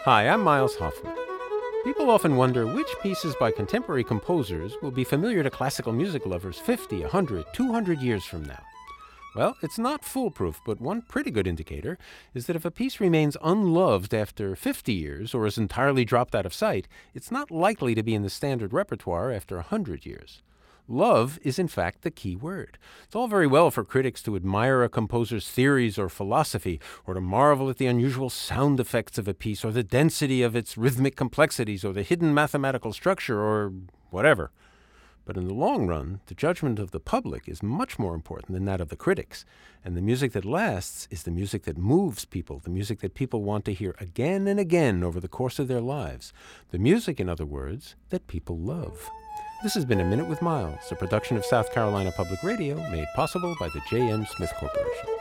Hi, I'm Miles Hoffman. People often wonder which pieces by contemporary composers will be familiar to classical music lovers 50, 100, 200 years from now. Well, it's not foolproof, but one pretty good indicator is that if a piece remains unloved after 50 years or is entirely dropped out of sight, it's not likely to be in the standard repertoire after 100 years. Love is, in fact, the key word. It's all very well for critics to admire a composer's theories or philosophy, or to marvel at the unusual sound effects of a piece, or the density of its rhythmic complexities, or the hidden mathematical structure, or whatever. But in the long run, the judgment of the public is much more important than that of the critics. And the music that lasts is the music that moves people, the music that people want to hear again and again over the course of their lives. The music, in other words, that people love. This has been A Minute with Miles, a production of South Carolina Public Radio, made possible by the J.M. Smith Corporation.